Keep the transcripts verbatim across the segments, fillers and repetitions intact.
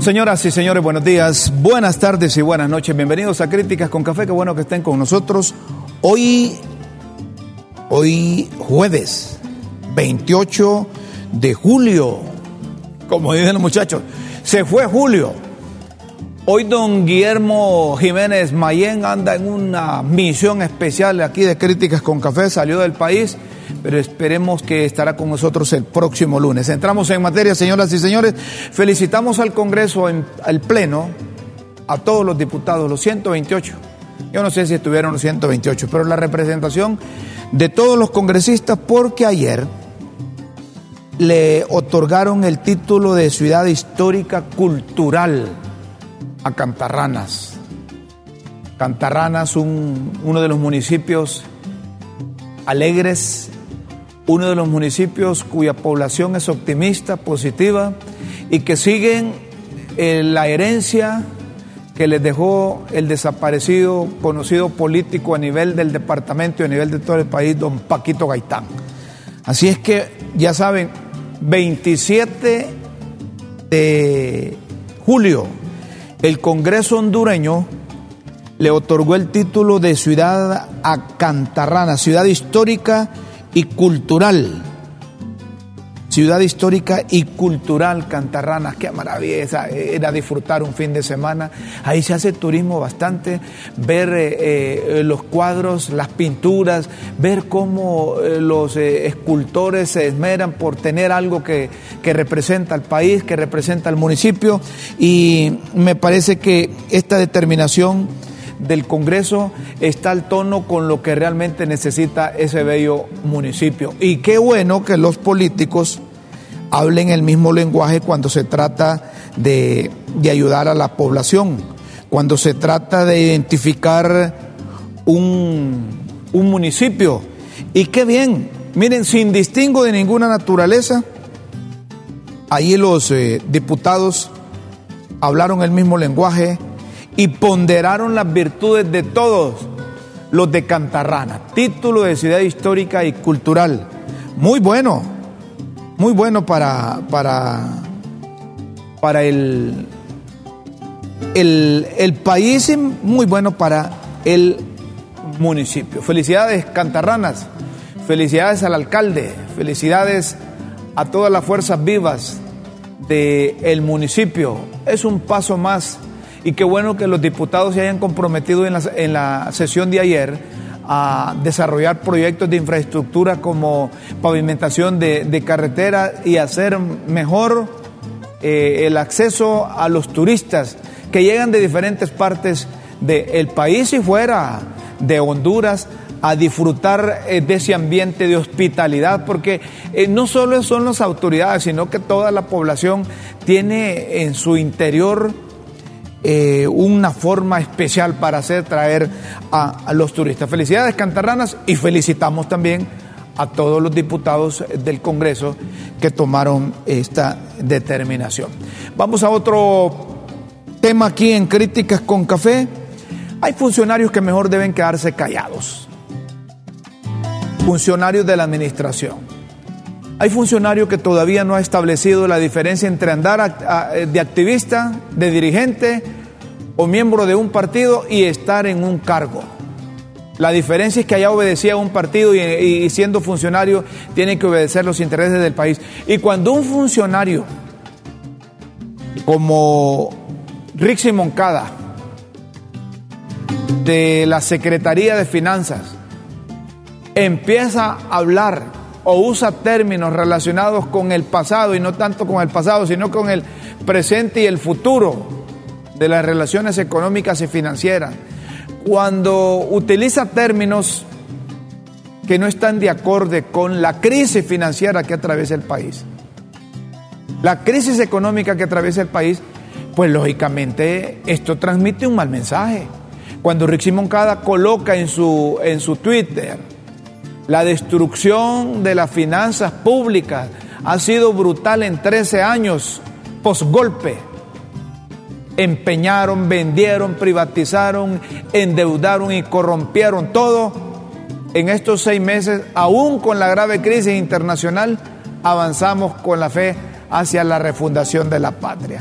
Señoras y señores, buenos días, buenas tardes y buenas noches. Bienvenidos a Críticas con Café. Qué bueno que estén con nosotros. Hoy, hoy jueves veintiocho de julio, como dicen los muchachos, se fue julio. Hoy don Guillermo Jiménez Mayén anda en una misión especial aquí de Críticas con Café, salió del país, pero esperemos que estará con nosotros el próximo lunes. Entramos en materia, señoras y señores. Felicitamos al Congreso, en, al Pleno, a todos los diputados, los ciento veintiocho. Yo no sé si estuvieron los ciento veintiocho, pero la representación de todos los congresistas, porque ayer le otorgaron el título de Ciudad Histórica Cultural a Cantarranas. Cantarranas, un, uno de los municipios alegres, uno de los municipios cuya población es optimista, positiva, y que siguen eh, la herencia que les dejó el desaparecido, conocido político a nivel del departamento y a nivel de todo el país, don Paquito Gaitán. Así es que, ya saben, veintisiete de julio, el Congreso hondureño le otorgó el título de ciudad a Cantarranas, ciudad histórica y cultural. Ciudad histórica y cultural Cantarranas, qué maravilla era disfrutar un fin de semana. Ahí se hace turismo bastante, ver eh, los cuadros, las pinturas, ver cómo eh, los eh, escultores se esmeran por tener algo que, que representa al país, que representa al municipio, y me parece que esta determinación del Congreso está al tono con lo que realmente necesita ese bello municipio. Y qué bueno que los políticos hablen el mismo lenguaje cuando se trata de, de ayudar a la población, cuando se trata de identificar un, un municipio. Y qué bien, miren, sin distingo de ninguna naturaleza, ahí los eh, diputados hablaron el mismo lenguaje y ponderaron las virtudes de todos los de Cantarranas. Título de ciudad histórica y cultural. Muy bueno, muy bueno para, para, para el, el, el país y muy bueno para el municipio. Felicidades, Cantarranas. Felicidades al alcalde. Felicidades a todas las fuerzas vivas del municipio. Es un paso más. Y qué bueno que los diputados se hayan comprometido en la, en la sesión de ayer a desarrollar proyectos de infraestructura como pavimentación de, de carretera y hacer mejor eh, el acceso a los turistas que llegan de diferentes partes del país y fuera de Honduras a disfrutar eh, de ese ambiente de hospitalidad, porque eh, no solo son las autoridades, sino que toda la población tiene en su interior Eh, una forma especial para hacer traer a, a los turistas. Felicidades, Cantarranas, y felicitamos también a todos los diputados del Congreso que tomaron esta determinación. Vamos a otro tema aquí en Críticas con Café. Hay funcionarios que mejor deben quedarse callados. Funcionarios de la administración. Hay funcionarios que todavía no ha establecido la diferencia entre andar a, a, de activista, de dirigente o miembro de un partido y estar en un cargo. La diferencia es que allá obedecía a un partido y, y siendo funcionario tiene que obedecer los intereses del país. Y cuando un funcionario como Rixi Moncada de la Secretaría de Finanzas empieza a hablar o usa términos relacionados con el pasado, y no tanto con el pasado, sino con el presente y el futuro de las relaciones económicas y financieras, cuando utiliza términos que no están de acorde con la crisis financiera que atraviesa el país, la crisis económica que atraviesa el país, pues lógicamente esto transmite un mal mensaje. Cuando Rixi Moncada coloca en su, en su Twitter: la destrucción de las finanzas públicas ha sido brutal en trece años posgolpe. Empeñaron, vendieron, privatizaron, endeudaron y corrompieron todo. En estos seis meses, aún con la grave crisis internacional, avanzamos con la fe hacia la refundación de la patria.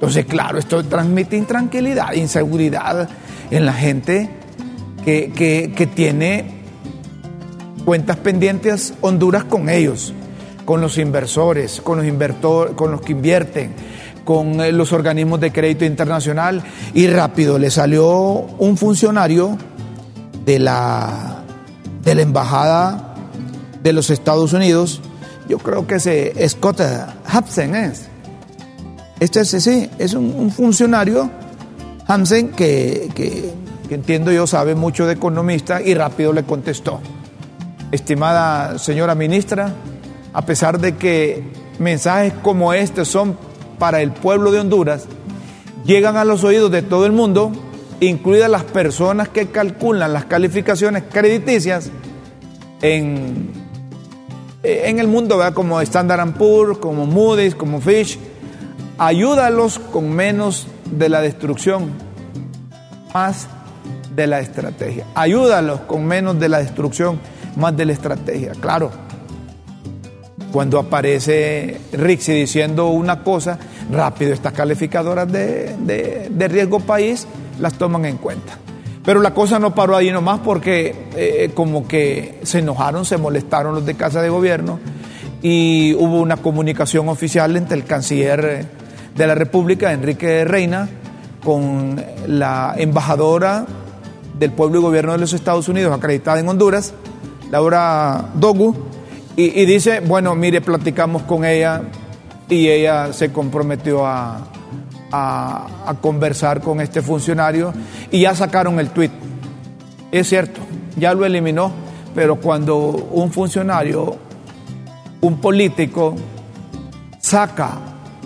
Entonces, claro, esto transmite intranquilidad, inseguridad en la gente que, que, que tiene cuentas pendientes Honduras con ellos, con los inversores, con los, invertor, con los que invierten, con los organismos de crédito internacional. Y rápido le salió un funcionario de la, de la embajada de los Estados Unidos, yo creo que ese Scott Hampton es. Este es, sí, es un, un funcionario, Hampton, que, que, que entiendo yo sabe mucho de economista, y rápido le contestó: estimada señora ministra, a pesar de que mensajes como este son para el pueblo de Honduras, llegan a los oídos de todo el mundo, incluidas las personas que calculan las calificaciones crediticias en, en el mundo, ¿verdad? Como Standard and Poor's, como Moody's, como Fitch. Ayúdalos con menos de la destrucción, más de la estrategia. Ayúdalos con menos de la destrucción, más de la estrategia. Claro, cuando aparece Rixi diciendo una cosa, rápido estas calificadoras de, de, de riesgo país las toman en cuenta. Pero la cosa no paró ahí nomás, porque eh, como que se enojaron, se molestaron los de Casa de Gobierno, y hubo una comunicación oficial entre el canciller de la República, Enrique Reina, con la embajadora del pueblo y gobierno de los Estados Unidos acreditada en Honduras, Laura Dogu, y, y dice, bueno, mire, platicamos con ella y ella se comprometió a, a, a conversar con este funcionario, y ya sacaron el tuit. Es cierto, ya lo eliminó, pero cuando un funcionario, un político, saca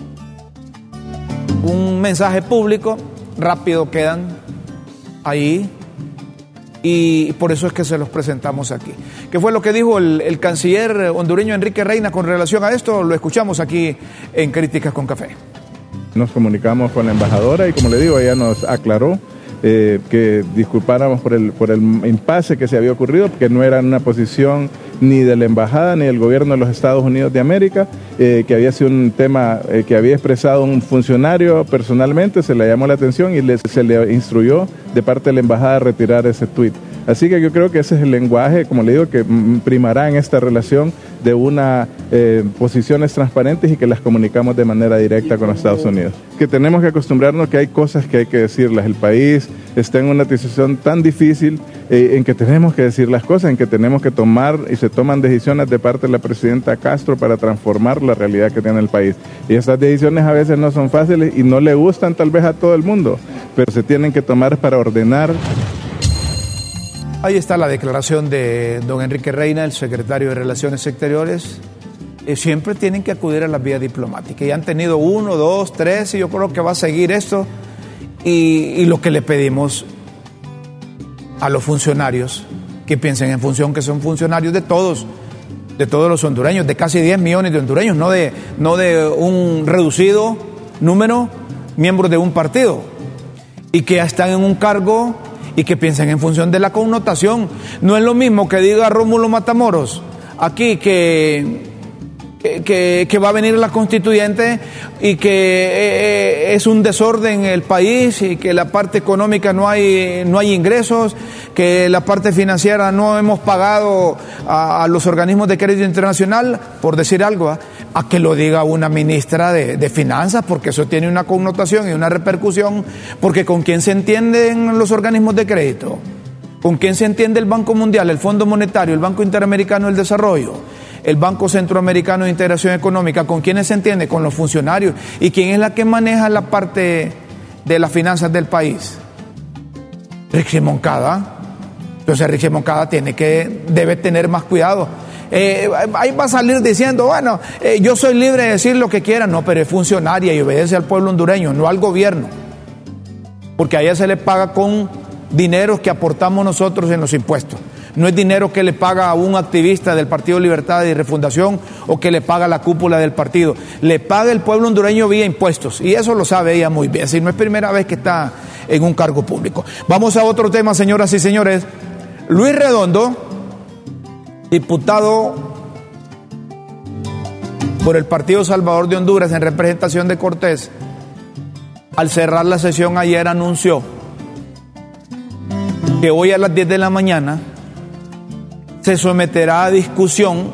un mensaje público, rápido quedan ahí, y por eso es que se los presentamos aquí. ¿Qué fue lo que dijo el, el canciller hondureño Enrique Reina con relación a esto? Lo escuchamos aquí en Críticas con Café. Nos comunicamos con la embajadora y, como le digo, ella nos aclaró eh, que disculpáramos por el, por el impasse que se había ocurrido, porque no era una posición ni de la embajada ni del gobierno de los Estados Unidos de América, eh, que había sido un tema eh, que había expresado un funcionario personalmente, se le llamó la atención y le, se le instruyó de parte de la embajada a retirar ese tuit. Así que yo creo que ese es el lenguaje, como le digo, que primará en esta relación de una eh, posiciones transparentes y que las comunicamos de manera directa con los Estados Unidos. Que tenemos que acostumbrarnos que hay cosas que hay que decirlas. El país está en una situación tan difícil eh, en que tenemos que decir las cosas, en que tenemos que tomar y se toman decisiones de parte de la presidenta Castro para transformar la realidad que tiene el país. Y esas decisiones a veces no son fáciles y no le gustan tal vez a todo el mundo, pero se tienen que tomar para ordenar. Ahí está la declaración de don Enrique Reina, el secretario de Relaciones Exteriores. Eh, siempre tienen que acudir a la vía diplomática. Y han tenido uno, dos, tres, y yo creo que va a seguir esto. Y, y lo que le pedimos a los funcionarios, que piensen en función que son funcionarios de todos, de todos los hondureños, de casi diez millones de hondureños, no de, no de un reducido número miembros de un partido, y que ya están en un cargo, y que piensen en función de la connotación. No es lo mismo que diga Rómulo Matamoros aquí que, que, que va a venir la constituyente y que es un desorden el país, y que la parte económica no hay, no hay ingresos, que la parte financiera no hemos pagado a, a los organismos de crédito internacional, por decir algo, ¿eh? A que lo diga una ministra de, de Finanzas, porque eso tiene una connotación y una repercusión, porque ¿con quién se entienden los organismos de crédito? ¿Con quién se entiende el Banco Mundial, el Fondo Monetario, el Banco Interamericano del Desarrollo, el Banco Centroamericano de Integración Económica? ¿Con quiénes se entiende? Con los funcionarios. ¿Y quién es la que maneja la parte de las finanzas del país? Rixi Moncada. Entonces Rixi Moncada tiene que, debe tener más cuidado. Eh, ahí va a salir diciendo, bueno, eh, yo soy libre de decir lo que quiera. No, pero es funcionaria y obedece al pueblo hondureño, no al gobierno, porque a ella se le paga con dineros que aportamos nosotros en los impuestos. No es dinero que le paga a un activista del Partido Libertad y Refundación o que le paga la cúpula del partido. Le paga el pueblo hondureño vía impuestos, y eso lo sabe ella muy bien. Si no es primera vez que está en un cargo público. Vamos a otro tema, señoras y señores. Luis Redondo, diputado por el Partido Salvador de Honduras en representación de Cortés, al cerrar la sesión ayer anunció que hoy a las diez de la mañana se someterá a discusión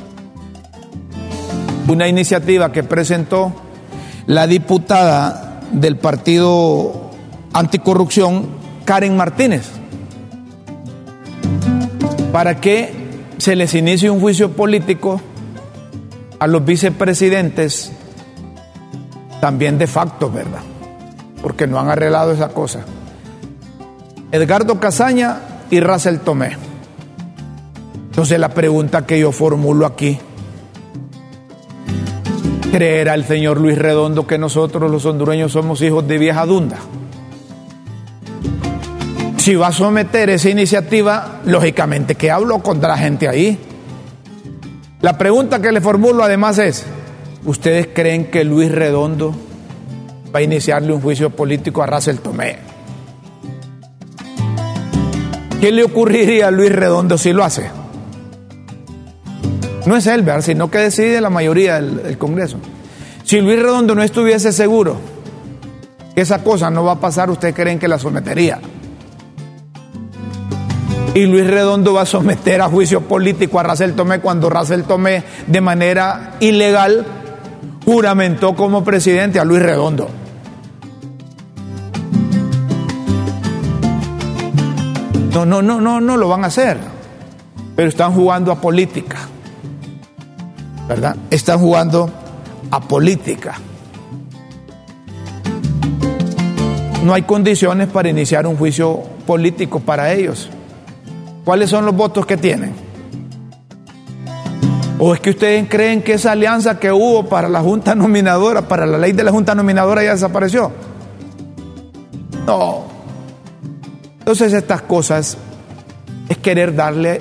una iniciativa que presentó la diputada del Partido Anticorrupción, Karen Martínez, para que se les inicie un juicio político a los vicepresidentes, también de facto, ¿verdad? Porque no han arreglado esa cosa. Edgardo Casaña y Russell Tomé. Entonces la pregunta que yo formulo aquí: ¿creerá el señor Luis Redondo que nosotros los hondureños somos hijos de vieja dunda? Si va a someter esa iniciativa, lógicamente que hablo contra la gente ahí. La pregunta que le formulo además es: ¿ustedes creen que Luis Redondo va a iniciarle un juicio político a Russell Tomé? ¿Qué le ocurriría a Luis Redondo si lo hace? No es él, ¿verdad?, sino que decide la mayoría del, del Congreso. Si Luis Redondo no estuviese seguro que esa cosa no va a pasar, ¿ustedes creen que la sometería? Y Luis Redondo va a someter a juicio político a Russell Tomé cuando Russell Tomé, de manera ilegal, juramentó como presidente a Luis Redondo. No, no, no, no, no lo van a hacer. Pero están jugando a política, ¿verdad? Están jugando a política. No hay condiciones para iniciar un juicio político para ellos. ¿Cuáles son los votos que tienen? ¿O es que ustedes creen que esa alianza que hubo para la Junta Nominadora, para la ley de la Junta Nominadora, ya desapareció? No. Entonces estas cosas es querer darle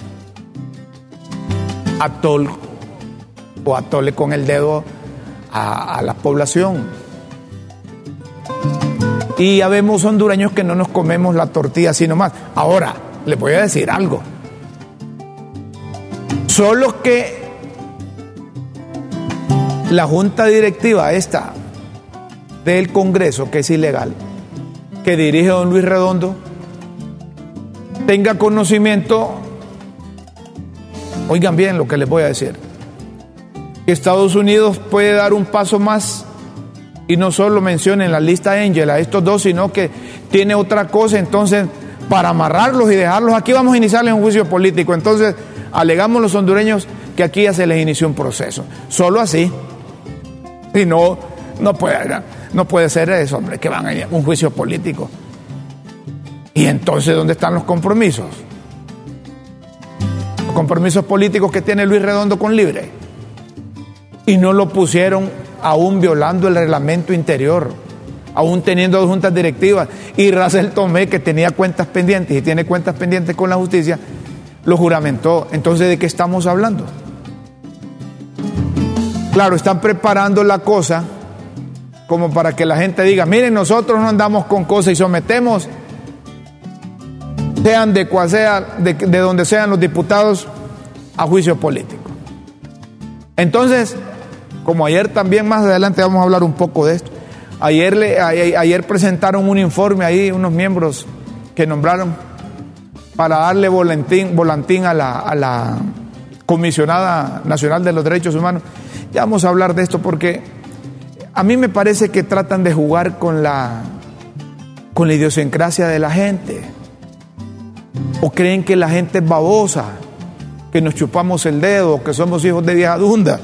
a tol o a tole con el dedo a, a la población. Y ya vemos hondureños que no nos comemos la tortilla así nomás. Ahora, les voy a decir algo. Solo que la junta directiva esta del Congreso, que es ilegal, que dirige don Luis Redondo, tenga conocimiento, oigan bien lo que les voy a decir, que Estados Unidos puede dar un paso más y no solo menciona en la lista Angel a estos dos, sino que tiene otra cosa. Entonces, para amarrarlos y dejarlos aquí, vamos a iniciarles un juicio político. Entonces, alegamos los hondureños que aquí ya se les inició un proceso. Solo así. Y no, no puede, no puede ser eso, hombre, que van a un juicio político. Y entonces, ¿dónde están los compromisos? Los compromisos políticos que tiene Luis Redondo con Libre. Y no lo pusieron aún violando el reglamento interior, aún teniendo dos juntas directivas, y Russell Tomé, que tenía cuentas pendientes y tiene cuentas pendientes con la justicia, lo juramentó. Entonces, ¿de qué estamos hablando? Claro, están preparando la cosa como para que la gente diga: miren, nosotros no andamos con cosas y sometemos, sean de cual sea, de, de donde sean los diputados, a juicio político. Entonces, como ayer también, más adelante vamos a hablar un poco de esto, ayer, le, ayer, ayer presentaron un informe ahí, unos miembros que nombraron para darle volantín, volantín a, la, a la Comisionada Nacional de los Derechos Humanos. Ya vamos a hablar de esto porque a mí me parece que tratan de jugar con la, con la idiosincrasia de la gente. O creen que la gente es babosa, que nos chupamos el dedo, que somos hijos de vieja dunda.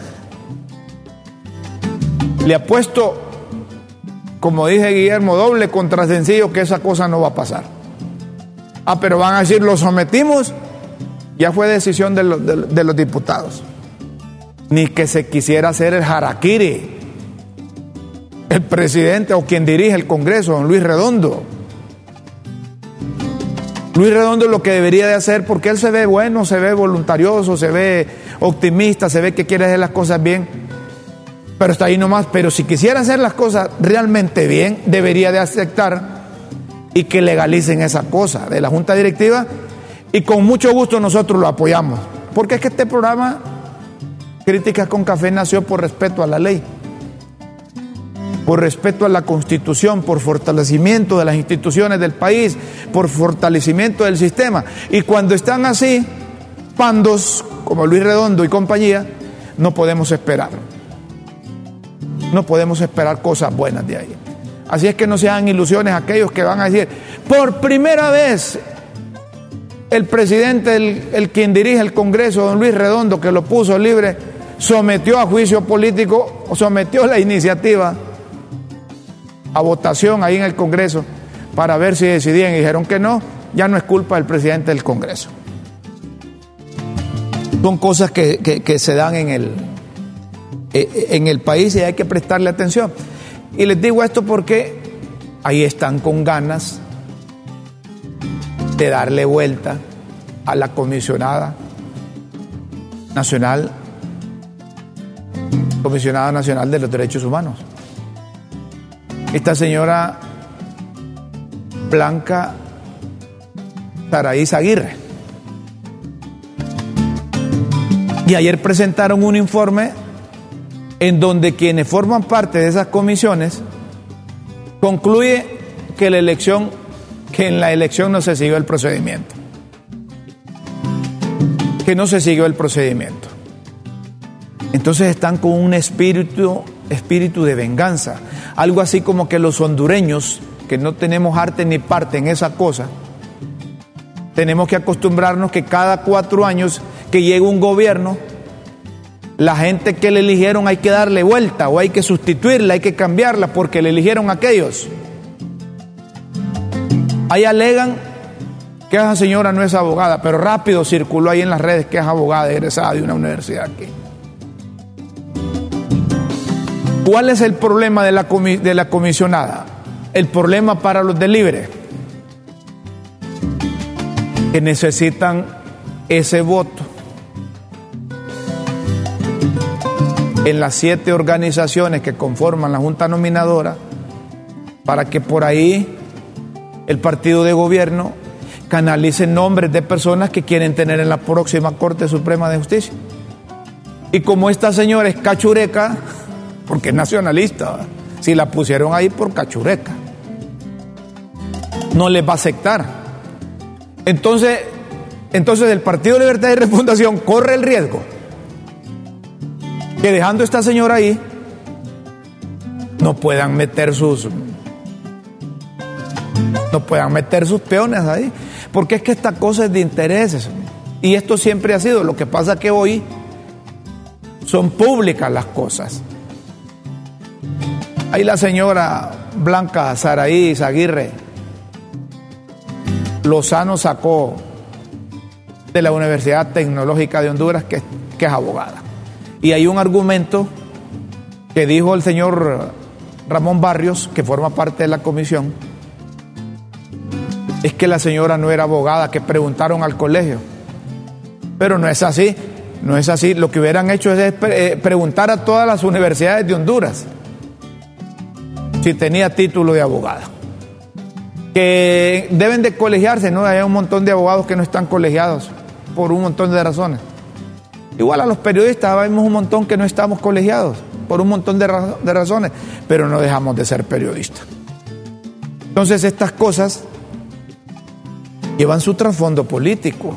Le apuesto, como dije Guillermo, doble contra sencillo, que esa cosa no va a pasar. Ah, pero van a decir, lo sometimos, ya fue decisión de los, de, de los diputados. Ni que se quisiera hacer el harakiri, el presidente o quien dirige el Congreso, don Luis Redondo. Luis Redondo lo que debería de hacer, porque él se ve bueno, se ve voluntarioso, se ve optimista, se ve que quiere hacer las cosas bien, pero está ahí nomás. Pero si quisiera hacer las cosas realmente bien, debería de aceptar y que legalicen esa cosa de la Junta Directiva, y con mucho gusto nosotros lo apoyamos, porque es que este programa Críticas con Café nació por respeto a la ley. por respeto a la Constitución, por fortalecimiento de las instituciones del país, por fortalecimiento del sistema. Y cuando están así, pandos como Luis Redondo y compañía, no podemos esperar. No podemos esperar cosas buenas de ahí. Así es que no se hagan ilusiones aquellos que van a decir, por primera vez, el presidente, el, el quien dirige el Congreso, don Luis Redondo, que lo puso libre, sometió a juicio político, o sometió la iniciativa a votación ahí en el Congreso para ver si decidían, y dijeron que no, ya no es culpa del presidente del Congreso. Son cosas que, que, que se dan en el, en el país y hay que prestarle atención. Y les digo esto porque ahí están con ganas de darle vuelta a la comisionada nacional, comisionada nacional de los derechos humanos. Esta señora Blanca Saraí Aguirre. Y ayer presentaron un informe en donde quienes forman parte de esas comisiones concluye que la elección, que en la elección no se siguió el procedimiento. Que no se siguió el procedimiento. Entonces están con un espíritu, espíritu de venganza. Algo así como que los hondureños, que no tenemos arte ni parte en esa cosa, tenemos que acostumbrarnos que cada cuatro años que llega un gobierno, la gente que le eligieron hay que darle vuelta o hay que sustituirla, hay que cambiarla porque le eligieron a aquellos. Ahí alegan que esa señora no es abogada, pero rápido circuló ahí en las redes que es abogada egresada de una universidad aquí. ¿Cuál es el problema de la, comi- de la comisionada? El problema para los de Libre, que necesitan ese voto en las siete organizaciones que conforman la Junta Nominadora para que por ahí el partido de gobierno canalice nombres de personas que quieren tener en la próxima Corte Suprema de Justicia. Y como esta señora es cachureca, porque es nacionalista, ¿verdad? Si la pusieron ahí por cachureca, no les va a aceptar. Entonces, entonces el Partido de Libertad y Refundación corre el riesgo que dejando a esta señora ahí no puedan meter sus no puedan meter sus peones ahí, porque es que esta cosa es de intereses y esto siempre ha sido. Lo que pasa que hoy son públicas las cosas. Ahí la señora Blanca Saraí Aguirre Lozano sacó de la Universidad Tecnológica de Honduras que, que es abogada. Y hay un argumento que dijo el señor Ramón Barrios, que forma parte de la comisión, es que la señora no era abogada, que preguntaron al colegio. Pero no es así, no es así. Lo que hubieran hecho es pre- preguntar a todas las universidades de Honduras si tenía título de abogada. Que deben de colegiarse, ¿no? Hay un montón de abogados que no están colegiados por un montón de razones. Igual a los periodistas, vemos un montón que no estamos colegiados por un montón de, ra- de razones, pero no dejamos de ser periodistas. Entonces estas cosas llevan su trasfondo político.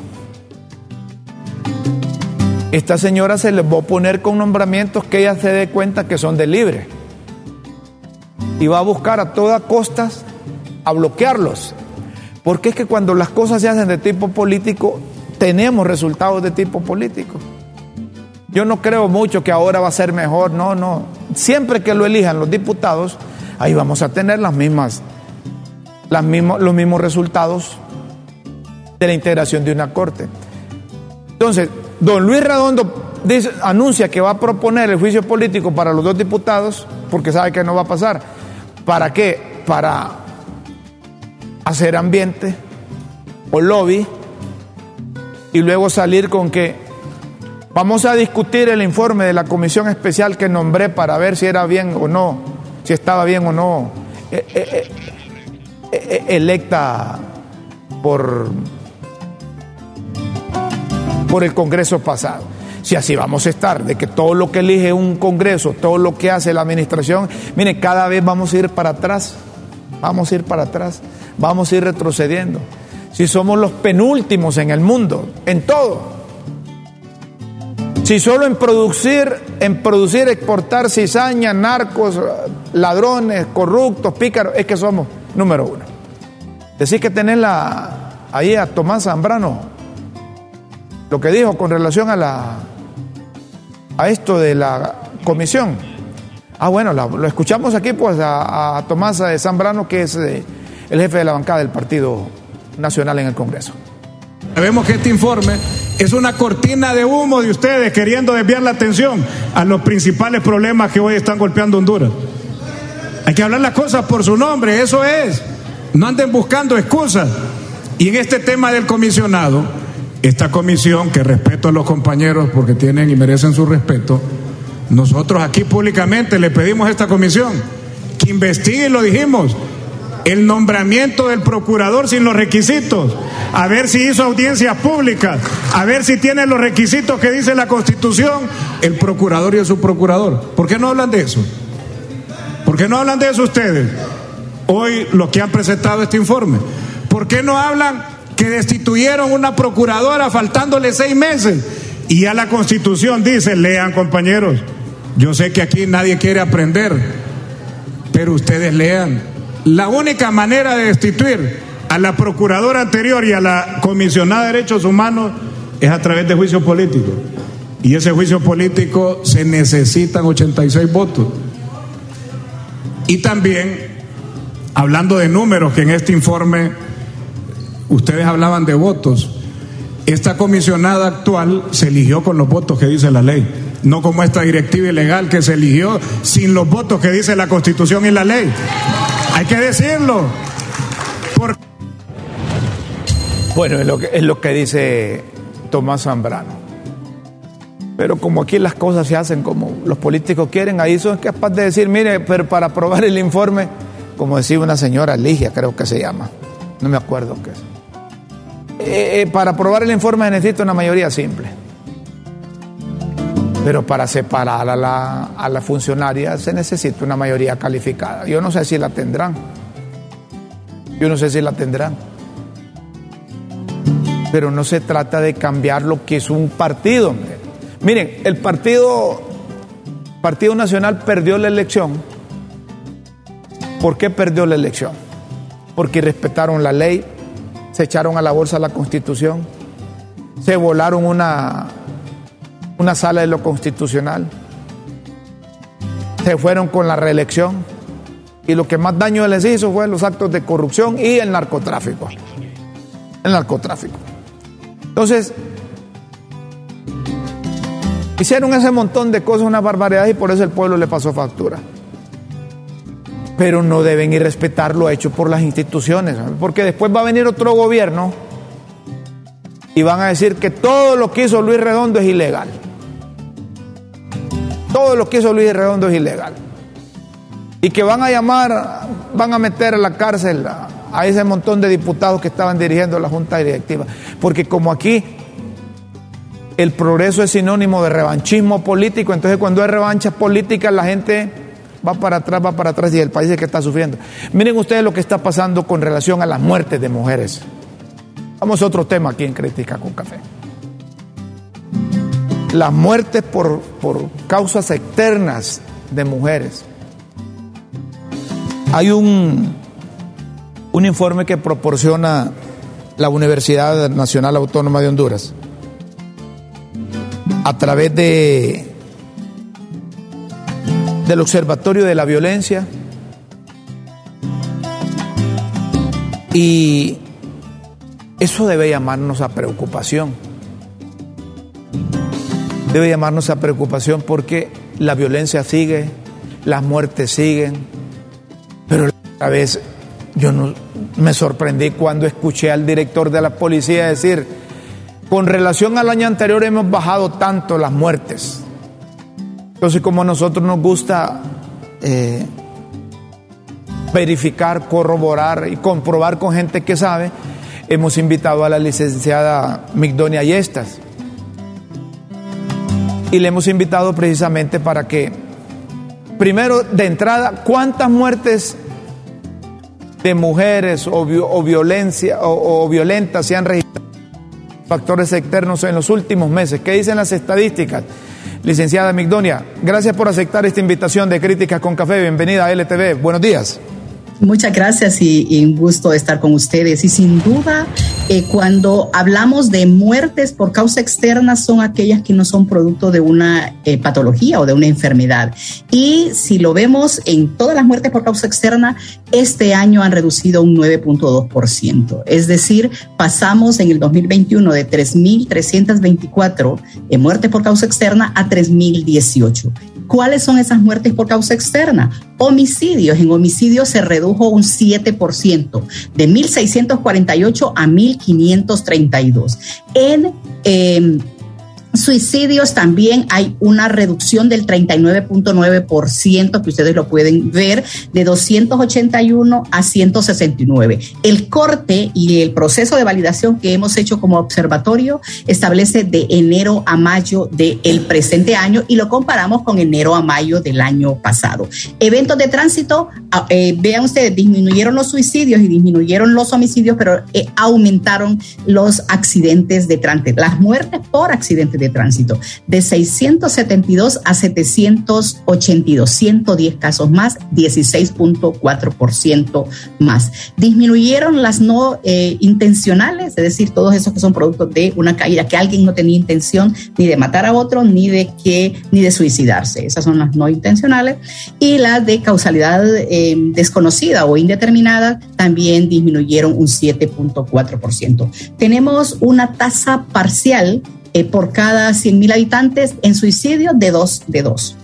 Esta señora se les va a oponer con nombramientos que ella se dé cuenta que son de Libre y va a buscar a todas costas a bloquearlos, porque es que cuando las cosas se hacen de tipo político tenemos resultados de tipo político. Yo no creo mucho que ahora va a ser mejor, no, no. Siempre que lo elijan los diputados, ahí vamos a tener las mismas, las mismos, los mismos resultados de la integración de una corte. Entonces, don Luis Redondo dice, anuncia que va a proponer el juicio político para los dos diputados, porque sabe que no va a pasar. ¿Para qué? Para hacer ambiente o lobby y luego salir con que vamos a discutir el informe de la comisión especial que nombré para ver si era bien o no, si estaba bien o no eh, eh, eh, electa por, por el Congreso pasado. si así vamos a estar, de que todo lo que elige un Congreso, todo lo que hace la administración, mire, cada vez vamos a ir para atrás, vamos a ir para atrás, vamos a ir retrocediendo. Si somos los penúltimos en el mundo, en todo. Si solo en producir, en producir, exportar cizaña, narcos, ladrones, corruptos, pícaros, es que somos número uno. Decís que tenés la, ahí a Tomás Zambrano, lo que dijo con relación a la a esto de la comisión. Ah, bueno, la, lo escuchamos aquí pues a, a Tomás Zambrano, que es eh, el jefe de la bancada del Partido Nacional en el Congreso. Sabemos que este informe es una cortina de humo de ustedes queriendo desviar la atención a los principales problemas que hoy están golpeando Honduras. Hay que hablar las cosas por su nombre, eso es. No anden buscando excusas. Y en este tema del comisionado, esta comisión, que respeto a los compañeros porque tienen y merecen su respeto, nosotros aquí públicamente le pedimos a esta comisión que investigue, y lo dijimos, el nombramiento del procurador sin los requisitos, a ver si hizo audiencias públicas, a ver si tiene los requisitos que dice la Constitución, el procurador y el subprocurador. ¿Por qué no hablan de eso? ¿Por qué no hablan de eso ustedes? Hoy los que han presentado este informe. ¿Por qué no hablan que destituyeron una procuradora faltándole seis meses? Y ya la Constitución dice, lean compañeros, yo sé que aquí nadie quiere aprender, pero ustedes lean. La única manera de destituir a la procuradora anterior y a la comisionada de Derechos Humanos es a través de juicio político. Y ese juicio político se necesitan ochenta y seis votos. Y también, hablando de números, que en este informe ustedes hablaban de votos, esta comisionada actual se eligió con los votos que dice la ley, no como esta directiva ilegal que se eligió sin los votos que dice la Constitución y la ley. Hay que decirlo. Por... Bueno, es lo que, es lo que dice Tomás Zambrano. Pero como aquí las cosas se hacen como los políticos quieren, ahí son capaces de decir, mire, pero para aprobar el informe, como decía una señora, Ligia creo que se llama, no me acuerdo qué es. Eh, eh, para aprobar el informe se necesita una mayoría simple. Pero para separar a la, a la funcionaria se necesita una mayoría calificada. Yo no sé si la tendrán. Yo no sé si la tendrán. Pero no se trata de cambiar lo que es un partido. Hombre. Miren, el partido, Partido Nacional perdió la elección. ¿Por qué perdió la elección? Porque respetaron la ley, se echaron a la bolsa la Constitución, se volaron una... una sala de lo constitucional, se fueron con la reelección y lo que más daño les hizo fue los actos de corrupción y el narcotráfico. El narcotráfico. Entonces, hicieron ese montón de cosas, una barbaridad, y por eso el pueblo le pasó factura. Pero no deben irrespetar lo hecho por las instituciones, porque después va a venir otro gobierno y van a decir que todo lo que hizo Luis Redondo es ilegal. Todo lo que hizo Luis Redondo es ilegal. Y que van a llamar, van a meter a la cárcel a, a ese montón de diputados que estaban dirigiendo la Junta Directiva. Porque como aquí el progreso es sinónimo de revanchismo político, entonces cuando hay revancha política la gente va para atrás, va para atrás y el país es que está sufriendo. Miren ustedes lo que está pasando con relación a las muertes de mujeres. Vamos a otro tema aquí en Crítica con Café. Las muertes por, por causas externas de mujeres. Hay un, un informe que proporciona la Universidad Nacional Autónoma de Honduras a través de, del Observatorio de la Violencia, y eso debe llamarnos a preocupación. Debe llamarnos a preocupación porque la violencia sigue, las muertes siguen. Pero a veces yo no, me sorprendí cuando escuché al director de la policía decir, con relación al año anterior hemos bajado tanto las muertes. Entonces, como a nosotros nos gusta eh, verificar, corroborar y comprobar con gente que sabe, hemos invitado a la licenciada Migdonia Yestas. y le hemos invitado precisamente para que, primero, de entrada, ¿cuántas muertes de mujeres o, o violencia o, o violentas se han registrado factores externos en los últimos meses? ¿Qué dicen las estadísticas? Licenciada Migdonia, gracias por aceptar esta invitación de Críticas con Café. Bienvenida a L T V. Buenos días. Muchas gracias y, y un gusto estar con ustedes. Y sin duda, eh, cuando hablamos de muertes por causa externa, son aquellas que no son producto de una eh, patología o de una enfermedad. Y si lo vemos en todas las muertes por causa externa, este año han reducido un nueve punto dos por ciento. Es decir, pasamos en el dos mil veintiuno de tres mil trescientas veinticuatro eh, muertes por causa externa a tres mil dieciocho. ¿Cuáles son esas muertes por causa externa? Homicidios. En homicidios se redujo un siete por ciento, de mil seiscientos cuarenta y ocho a mil quinientos treinta y dos. En eh, suicidios también hay una reducción del treinta y nueve punto nueve por ciento, que ustedes lo pueden ver, de doscientos ochenta y uno a ciento sesenta y nueve. El corte y el proceso de validación que hemos hecho como observatorio establece de enero a mayo del presente año y lo comparamos con enero a mayo del año pasado. Eventos de tránsito, eh, vean ustedes, disminuyeron los suicidios y disminuyeron los homicidios, pero eh, aumentaron los accidentes de tránsito, las muertes por accidentes de tránsito, de seiscientos setenta y dos a setecientos ochenta y dos, ciento diez casos más, dieciséis punto cuatro por ciento más. Disminuyeron las no eh, intencionales, es decir, todos esos que son productos de una caída, que alguien no tenía intención ni de matar a otro, ni de que ni de suicidarse. Esas son las no intencionales. Y las de causalidad eh, desconocida o indeterminada también disminuyeron un siete punto cuatro por ciento. Tenemos una tasa parcial Eh, por cada cien mil habitantes en suicidio de dos de dos.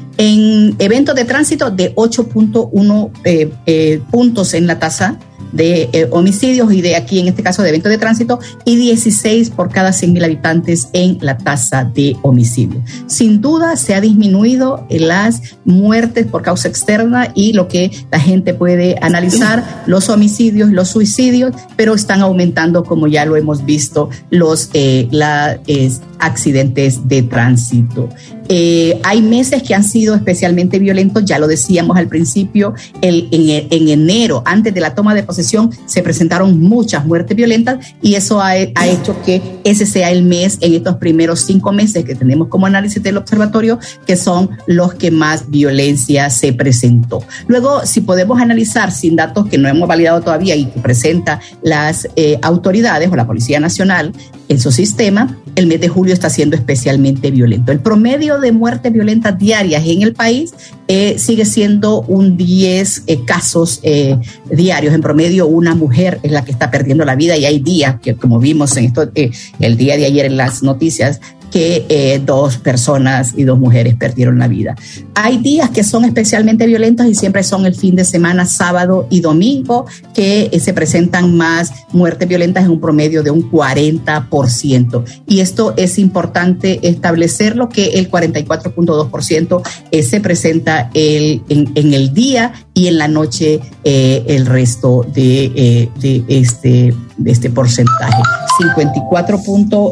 En eventos de tránsito de ocho punto uno eh, eh, puntos en la tasa de eh, homicidios y de aquí en este caso de eventos de tránsito y dieciséis por cada cien mil habitantes en la tasa de homicidio. Sin duda se ha disminuido las muertes por causa externa y lo que la gente puede analizar, los homicidios, los suicidios, pero están aumentando, como ya lo hemos visto, los eh, la, eh, accidentes de tránsito. Eh, hay meses que han sido especialmente violentos, ya lo decíamos al principio, el, en, en enero, antes de la toma de posesión, se presentaron muchas muertes violentas y eso ha, ha hecho que ese sea el mes, en estos primeros cinco meses que tenemos como análisis del observatorio, que son los que más violencia se presentó. Luego, si podemos analizar sin datos que no hemos validado todavía y que presenta las eh, autoridades o la Policía Nacional en su sistema, el mes de julio está siendo especialmente violento. El promedio de muertes violentas diarias en el país eh, sigue siendo un diez eh, casos eh, diarios. En promedio, una mujer es la que está perdiendo la vida y hay días que, como vimos en esto, eh, el día de ayer en las noticias, que eh, dos personas y dos mujeres perdieron la vida. Hay días que son especialmente violentos y siempre son el fin de semana, sábado y domingo, que eh, se presentan más muertes violentas en un promedio de un cuarenta por ciento. Y esto es importante establecerlo, que el cuarenta y cuatro punto dos por ciento eh, se presenta el, en, en el día y en la noche eh, el resto de, eh, de, este, de este porcentaje. cincuenta y cuatro punto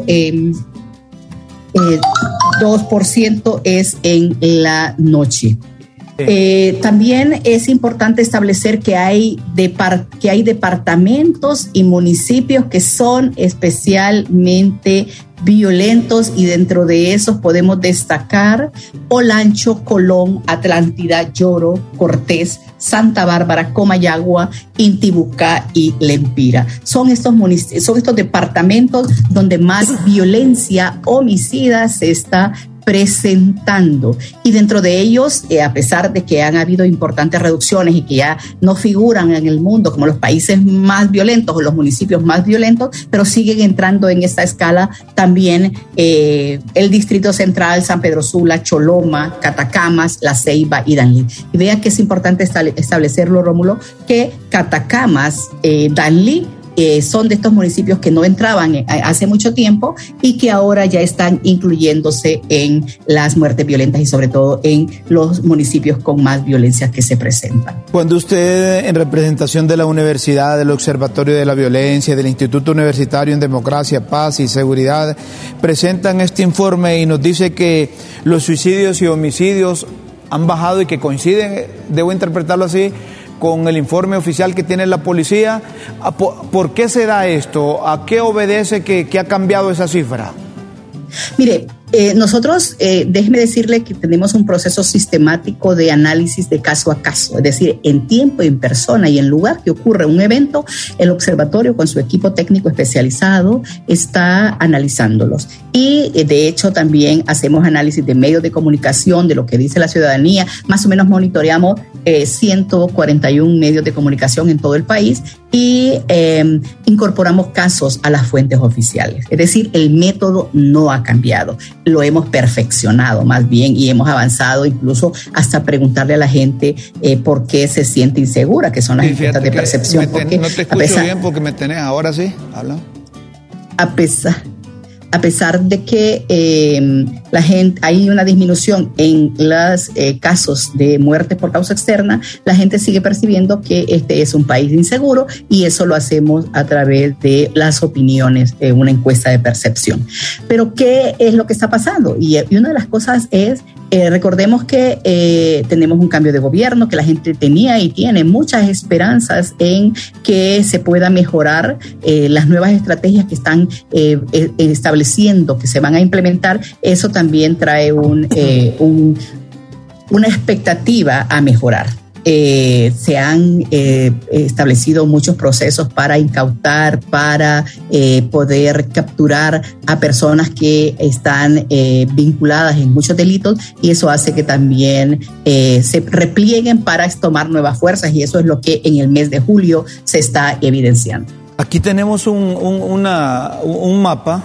dos por ciento es en la noche. Eh, también es importante establecer que hay, depart- que hay departamentos y municipios que son especialmente violentos y dentro de esos podemos destacar Olancho, Colón, Atlántida, Lloro, Cortés, Santa Bárbara, Comayagua, Intibucá y Lempira. Son estos munic- son estos departamentos donde más violencia homicida se está presentando y dentro de ellos, eh, a pesar de que han habido importantes reducciones y que ya no figuran en el mundo como los países más violentos o los municipios más violentos, pero siguen entrando en esta escala también eh, el Distrito Central, San Pedro Sula, Choloma, Catacamas, La Ceiba y Danlí. Y vea que es importante establecerlo, Rómulo, que Catacamas, eh, Danlí eh, son de estos municipios que no entraban eh, hace mucho tiempo y que ahora ya están incluyéndose en las muertes violentas y sobre todo en los municipios con más violencia que se presentan. Cuando usted, en representación de la universidad, del Observatorio de la Violencia, del Instituto Universitario en Democracia, Paz y Seguridad, presentan este informe y nos dice que los suicidios y homicidios han bajado y que coinciden, debo interpretarlo así, con el informe oficial que tiene la policía, ¿por qué se da esto? ¿A qué obedece que, que ha cambiado esa cifra? Mire, eh, nosotros, eh, déjeme decirle que tenemos un proceso sistemático de análisis de caso a caso, es decir, en tiempo, en persona y en lugar que ocurre un evento, el observatorio con su equipo técnico especializado está analizándolos. Y eh, de hecho también hacemos análisis de medios de comunicación, de lo que dice la ciudadanía, más o menos monitoreamos eh, ciento cuarenta y uno medios de comunicación en todo el país y eh, incorporamos casos a las fuentes oficiales. Es decir, el método no ha cambiado, lo hemos perfeccionado más bien y hemos avanzado incluso hasta preguntarle a la gente eh, por qué se siente insegura, que son las encuestas de percepción. Ten, porque no te escucho pesar, bien porque me tenés, ahora sí, habla. A pesar... A pesar de que eh, la gente, hay una disminución en los eh, casos de muerte por causa externa, la gente sigue percibiendo que este es un país inseguro y eso lo hacemos a través de las opiniones, eh, una encuesta de percepción. Pero ¿qué es lo que está pasando? Y, y una de las cosas es, eh, recordemos que eh, tenemos un cambio de gobierno, que la gente tenía y tiene muchas esperanzas en que se pueda mejorar eh, las nuevas estrategias que están eh, establecidas, que se van a implementar. Eso también trae un, eh, un, una expectativa a mejorar. Eh, se han eh, establecido muchos procesos para incautar, para eh, poder capturar a personas que están eh, vinculadas en muchos delitos y eso hace que también eh, se replieguen para tomar nuevas fuerzas y eso es lo que en el mes de julio se está evidenciando. Aquí tenemos un, un, una, un mapa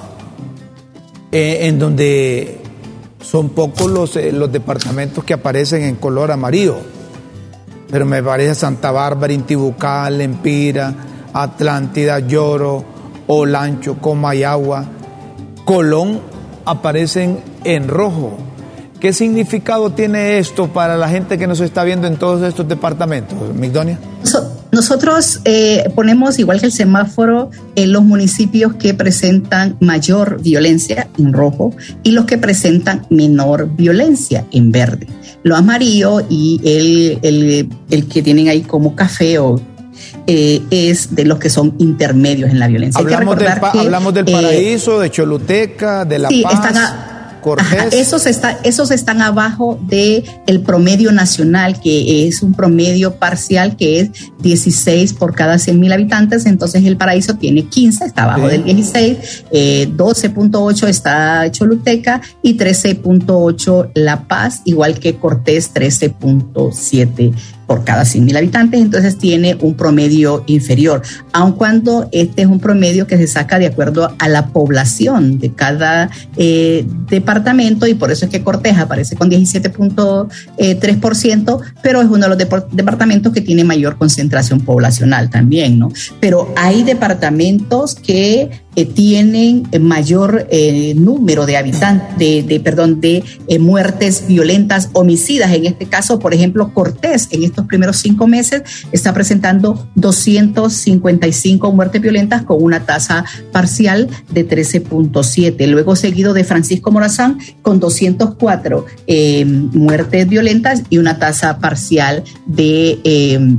Eh, en donde son pocos los, eh, los departamentos que aparecen en color amarillo, pero me parece Santa Bárbara, Intibucal, Empira, Atlántida, Lloro, Olancho, Comayagua, Colón aparecen en rojo. ¿Qué significado tiene esto para la gente que nos está viendo en todos estos departamentos, Migdonia? So- Nosotros eh, ponemos, igual que el semáforo, en los municipios que presentan mayor violencia en rojo y los que presentan menor violencia en verde. Lo amarillo y el, el, el que tienen ahí como café o eh, es de los que son intermedios en la violencia. Hablamos, del, pa- que, hablamos del Paraíso, eh, de Choluteca, de La sí, Paz. Están a, Cortés. Ajá, esos, está, esos están abajo del promedio nacional, que es un promedio parcial que es dieciséis por cada cien mil habitantes, entonces el Paraíso tiene quince, está abajo sí. del dieciséis, eh, doce punto ocho está Choluteca y trece punto ocho La Paz, igual que Cortés, trece punto siete por cada cien mil habitantes, entonces tiene un promedio inferior, aun cuando este es un promedio que se saca de acuerdo a la población de cada eh, departamento y por eso es que Cortés aparece con diecisiete punto tres por ciento, pero es uno de los dep- departamentos que tiene mayor concentración poblacional también, ¿no? Pero hay departamentos que eh, tienen mayor eh, número de habitantes, de, de, perdón, de eh, muertes violentas, homicidas. En este caso, por ejemplo, Cortés, en estos primeros cinco meses, está presentando doscientas cincuenta y cinco muertes violentas con una tasa parcial de trece punto siete. Luego seguido de Francisco Morazán con doscientas cuatro eh, muertes violentas y una tasa parcial de... Eh,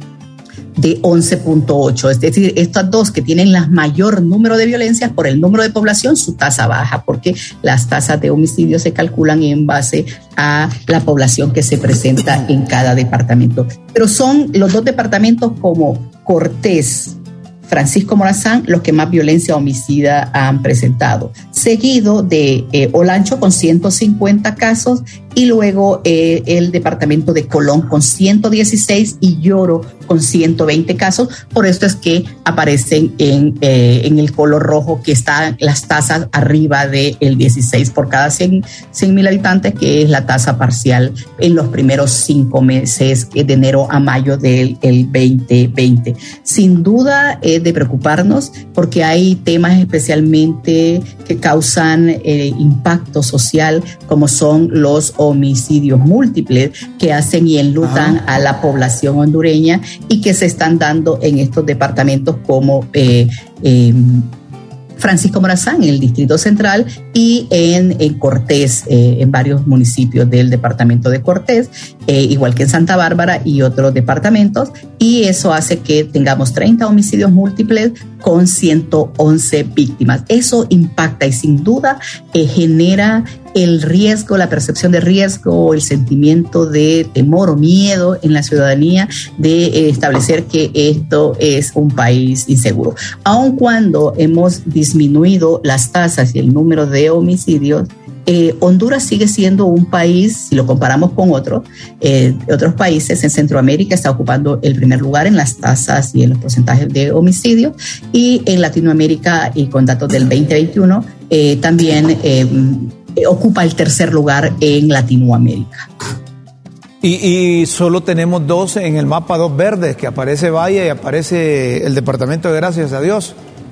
de once punto ocho, es decir, estas dos que tienen el mayor número de violencias por el número de población, su tasa baja, porque las tasas de homicidio se calculan en base a la población que se presenta en cada departamento. Pero son los dos departamentos como Cortés, Francisco Morazán, los que más violencia homicida han presentado. seguido de eh, Olancho con ciento cincuenta casos y luego eh, el departamento de Colón con ciento dieciséis y Yoro con ciento veinte casos. Por esto es que aparecen en, eh, en el color rojo, que están las tasas arriba del dieciséis por cada cien mil habitantes, que es la tasa parcial en los primeros cinco meses de enero a mayo del el veinte veinte. Sin duda es de preocuparnos porque hay temas especialmente que causan eh, impacto social, como son los homicidios múltiples que hacen y enlutan ah. a la población hondureña y que se están dando en estos departamentos como eh, eh, Francisco Morazán, en el Distrito Central, y en, en Cortés, eh, en varios municipios del departamento de Cortés, eh, igual que en Santa Bárbara y otros departamentos, y eso hace que tengamos treinta homicidios múltiples con ciento once víctimas. Eso impacta y sin duda eh, genera el riesgo, la percepción de riesgo, el sentimiento de temor o miedo en la ciudadanía de eh, establecer que esto es un país inseguro. Aun cuando hemos disminuido las tasas y el número de homicidios, eh, Honduras sigue siendo un país, si lo comparamos con otros, eh, otros países en Centroamérica, está ocupando el primer lugar en las tasas y en los porcentajes de homicidios, y en Latinoamérica, y con datos del veinte veintiuno, eh, también eh, ocupa el tercer lugar en Latinoamérica. Y, y solo tenemos dos en el mapa, dos verdes, que aparece Valle y aparece el departamento de Gracias a Dios.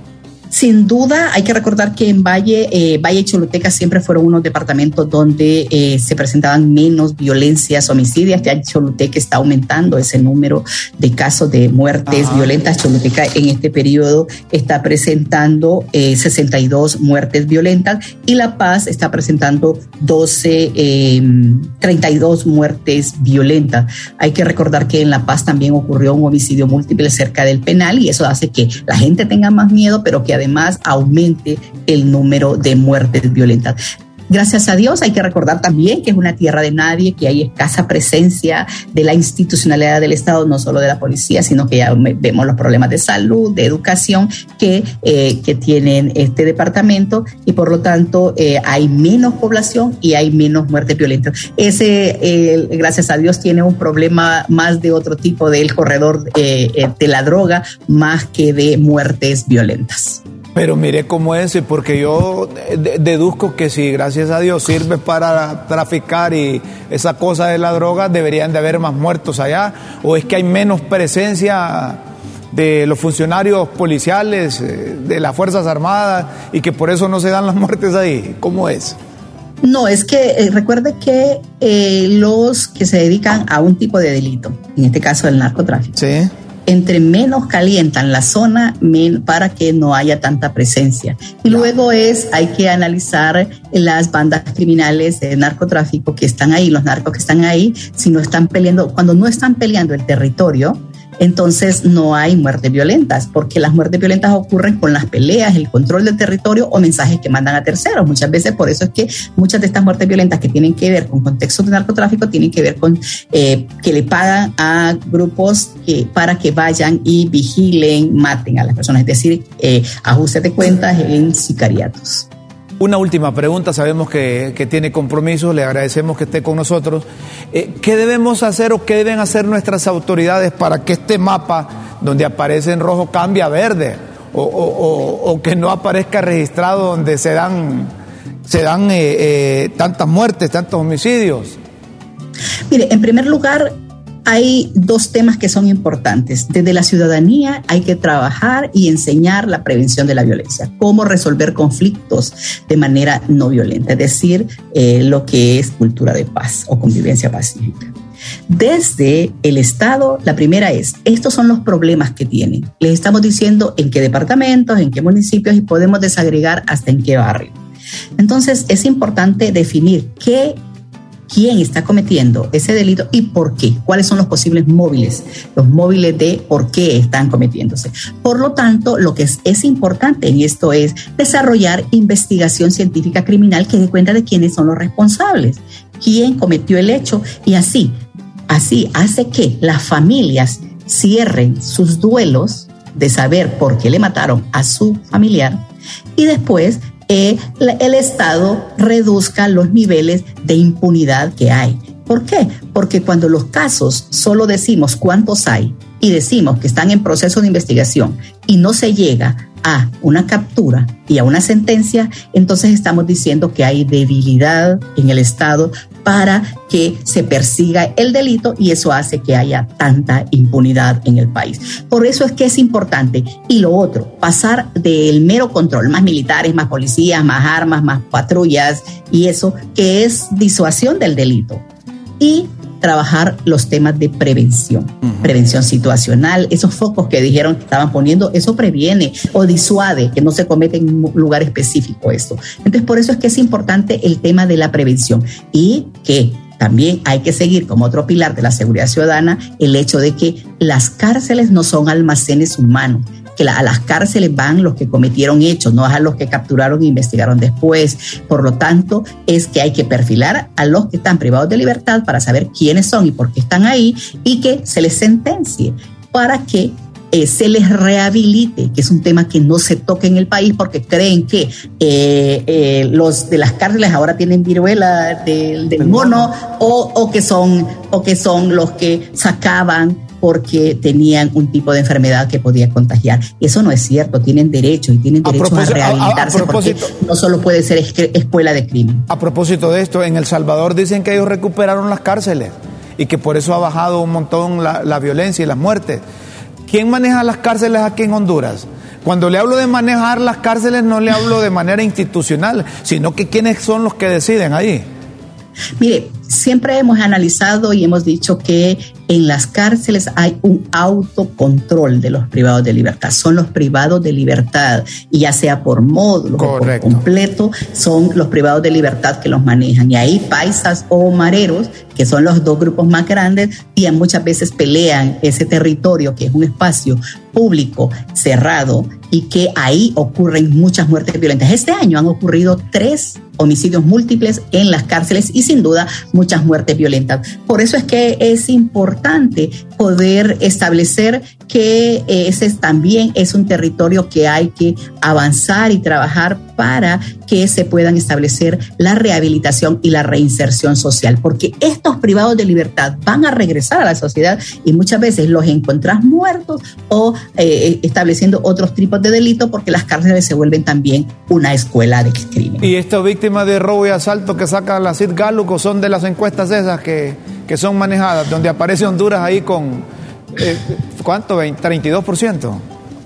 Sin duda, hay que recordar que en Valle, eh, Valle y Choluteca siempre fueron unos departamentos donde eh, se presentaban menos violencias homicidias. Ya Choluteca está aumentando ese número de casos de muertes Ajá. violentas. Choluteca en este periodo está presentando eh, sesenta y dos muertes violentas y La Paz está presentando doce, eh, treinta y dos muertes violentas. Hay que recordar que en La Paz también ocurrió un homicidio múltiple cerca del penal y eso hace que la gente tenga más miedo, pero que además aumente el número de muertes violentas. Gracias a Dios, hay que recordar también que es una tierra de nadie, que hay escasa presencia de la institucionalidad del Estado, no solo de la policía, sino que ya vemos los problemas de salud, de educación que, eh, que tienen este departamento y por lo tanto eh, hay menos población y hay menos muertes violentas. Ese, eh, gracias a Dios, tiene un problema más de otro tipo del corredor eh, de la droga, más que de muertes violentas. Pero mire cómo es, porque yo deduzco que si gracias a Dios sirve para traficar y esa cosa de la droga, deberían de haber más muertos allá, o es que hay menos presencia de los funcionarios policiales, de las Fuerzas Armadas, y que por eso no se dan las muertes ahí. ¿Cómo es? No, es que eh, recuerde que eh, los que se dedican a un tipo de delito, en este caso el narcotráfico, sí, entre menos calientan la zona men, para que no haya tanta presencia. Y luego es, hay que analizar las bandas criminales de narcotráfico que están ahí, los narcos que están ahí, si no están peleando, cuando no están peleando el territorio, entonces no hay muertes violentas, porque las muertes violentas ocurren con las peleas, el control del territorio o mensajes que mandan a terceros. Muchas veces, por eso es que muchas de estas muertes violentas que tienen que ver con contextos de narcotráfico tienen que ver con eh, que le pagan a grupos que, para que vayan y vigilen, maten a las personas, es decir, eh, ajustes de cuentas en sicariatos. Una última pregunta, sabemos que, que tiene compromisos, le agradecemos que esté con nosotros. Eh, ¿Qué debemos hacer o qué deben hacer nuestras autoridades para que este mapa, donde aparece en rojo, cambie a verde? O, o, o, o que no aparezca registrado donde se dan, se dan eh, eh, tantas muertes, tantos homicidios. Mire, en primer lugar, hay dos temas que son importantes. Desde la ciudadanía hay que trabajar y enseñar la prevención de la violencia, cómo resolver conflictos de manera no violenta, es decir, eh, lo que es cultura de paz o convivencia pacífica. Desde el Estado, la primera es, estos son los problemas que tienen. Les estamos diciendo en qué departamentos, en qué municipios y podemos desagregar hasta en qué barrio. Entonces, es importante definir qué quién está cometiendo ese delito y por qué, cuáles son los posibles móviles, los móviles de por qué están cometiéndose. Por lo tanto, lo que es, es importante en esto es desarrollar investigación científica criminal que dé cuenta de quiénes son los responsables, quién cometió el hecho y así, así hace que las familias cierren sus duelos de saber por qué le mataron a su familiar y después eh, el Estado reduzca los niveles de impunidad que hay. ¿Por qué? Porque cuando los casos solo decimos cuántos hay y decimos que están en proceso de investigación y no se llega a una captura y a una sentencia, entonces estamos diciendo que hay debilidad en el Estado para que se persiga el delito y eso hace que haya tanta impunidad en el país. Por eso es que es importante. Y lo otro, pasar del mero control, más militares, más policías, más armas, más patrullas y eso, que es disuasión del delito. Y trabajar los temas de prevención, uh-huh. prevención situacional, esos focos que dijeron que estaban poniendo, eso previene o disuade que no se cometa en un lugar específico esto. Entonces, por eso es que es importante el tema de la prevención y que también hay que seguir como otro pilar de la seguridad ciudadana el hecho de que las cárceles no son almacenes humanos, que la, a las cárceles van los que cometieron hechos, no a los que capturaron e investigaron después. Por lo tanto, es que hay que perfilar a los que están privados de libertad para saber quiénes son y por qué están ahí y que se les sentencie para que eh, se les rehabilite, que es un tema que no se toca en el país porque creen que eh, eh, los de las cárceles ahora tienen viruela del, del mono o, o, que son, o que son los que sacaban porque tenían un tipo de enfermedad que podía contagiar. Y eso no es cierto, tienen derecho y tienen derecho a, a rehabilitarse a, a porque no solo puede ser escuela de crimen. A propósito de esto, en El Salvador dicen que ellos recuperaron las cárceles y que por eso ha bajado un montón la, la violencia y las muertes. ¿Quién maneja las cárceles aquí en Honduras? Cuando le hablo de manejar las cárceles no le hablo de manera institucional, sino que quiénes son los que deciden ahí. Mire, siempre hemos analizado y hemos dicho que en las cárceles hay un autocontrol de los privados de libertad. Son los privados de libertad, y ya sea por módulo o por completo, son los privados de libertad que los manejan. Y ahí paisas o mareros, que son los dos grupos más grandes, y muchas veces pelean ese territorio que es un espacio público cerrado y que ahí ocurren muchas muertes violentas. Este año han ocurrido tres homicidios múltiples en las cárceles y sin duda muchas muertes violentas. Por eso es que es importante poder establecer que ese también es un territorio que hay que avanzar y trabajar para que se puedan establecer la rehabilitación y la reinserción social, porque estos privados de libertad van a regresar a la sociedad y muchas veces los encontrás muertos o eh, estableciendo otros tipos de delitos porque las cárceles se vuelven también una escuela de crimen. Y estas víctimas de robo y asalto que saca la C I D Gallup son de las encuestas esas que, que son manejadas, donde aparece Honduras ahí con, eh, ¿cuánto? treinta y dos por ciento.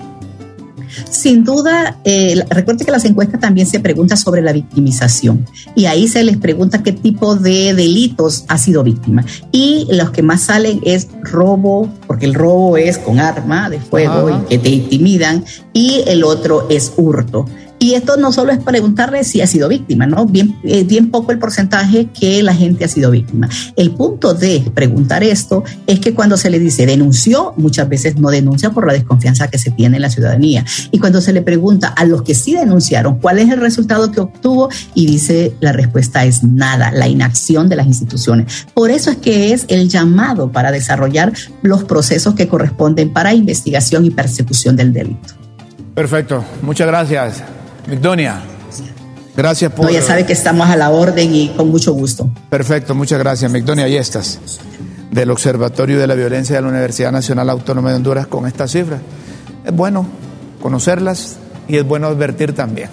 Sin duda, eh, recuerde que las encuestas también se preguntan sobre la victimización y ahí se les pregunta qué tipo de delitos ha sido víctima, y los que más salen es robo, porque el robo es con arma de fuego. Ajá. Y que te intimidan, y el otro es hurto. Y esto no solo es preguntarle si ha sido víctima, ¿no? Bien, eh, bien poco el porcentaje que la gente ha sido víctima. El punto de preguntar esto es que cuando se le dice denunció, muchas veces no denuncia por la desconfianza que se tiene en la ciudadanía. Y cuando se le pregunta a los que sí denunciaron cuál es el resultado que obtuvo, y dice la respuesta es nada, la inacción de las instituciones. Por eso es que es el llamado para desarrollar los procesos que corresponden para investigación y persecución del delito. Perfecto, muchas gracias. Migdonia, gracias por... No, ya sabe que estamos a la orden y con mucho gusto. Perfecto, muchas gracias. Migdonia Yestas, del Observatorio de la Violencia de la Universidad Nacional Autónoma de Honduras, con estas cifras. Es bueno conocerlas y es bueno advertir también.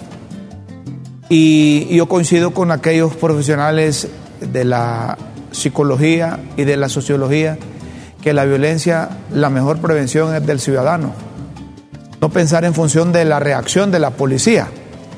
Y yo coincido con aquellos profesionales de la psicología y de la sociología que la violencia, la mejor prevención es del ciudadano. No pensar en función de la reacción de la policía.